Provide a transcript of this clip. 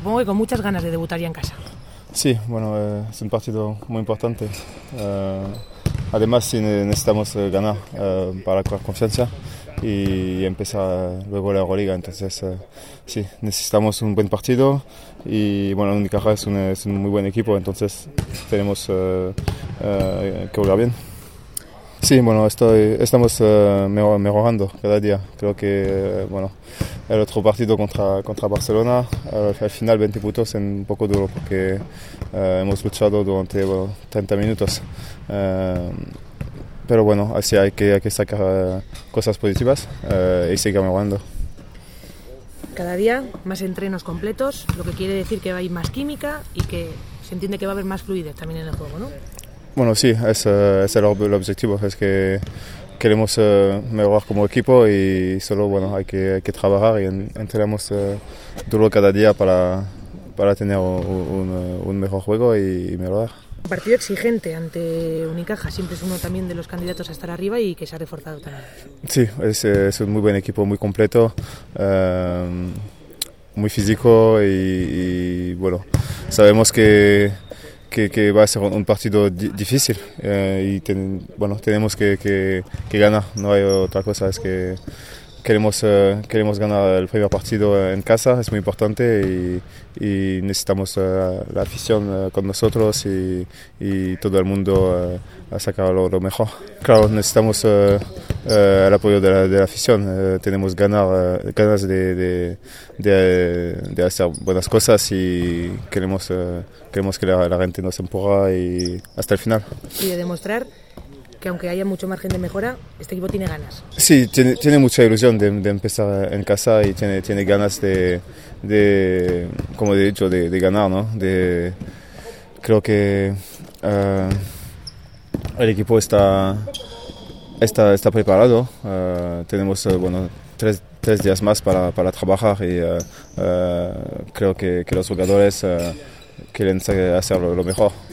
supongo que con muchas ganas de debutar ya en casa. Sí, bueno, es un partido muy importante. Además, sí, necesitamos ganar para coger confianza y empezar luego la Euroliga. Entonces, sí, necesitamos un buen partido y bueno, Unicaja es un muy buen equipo, entonces tenemos que jugar bien. Sí, bueno, estamos mejorando cada día. Creo que bueno, el otro partido contra Barcelona, al final 20 puntos es un poco duro porque hemos luchado durante 30 minutos. Pero bueno, así hay que sacar cosas positivas y seguir mejorando. Cada día más entrenos completos, lo que quiere decir que va a ir más química y que se entiende que va a haber más fluidez también en el juego, ¿no? Bueno, sí, es el objetivo, es que queremos mejorar como equipo y solo bueno, hay que trabajar y entrenamos duro cada día para tener un mejor juego y mejorar. Un partido exigente ante Unicaja, siempre es uno también de los candidatos a estar arriba y que se ha reforzado también. Sí, es un muy buen equipo, muy completo, muy físico y bueno, sabemos que va a ser un partido difícil y bueno, tenemos que ganar, no hay otra cosa, es que queremos ganar el primer partido en casa, es muy importante y necesitamos la afición con nosotros y todo el mundo a sacar lo mejor. Claro, necesitamos el apoyo de la afición, tenemos ganas de hacer buenas cosas y queremos que la gente nos empuja y hasta el final. Y de demostrar que aunque haya mucho margen de mejora, este equipo tiene ganas. Sí, tiene mucha ilusión de empezar en casa y tiene ganas de como he dicho, de ganar, ¿no? Creo que el equipo está preparado. Tenemos bueno, tres días más para trabajar y creo que los jugadores quieren hacer lo mejor.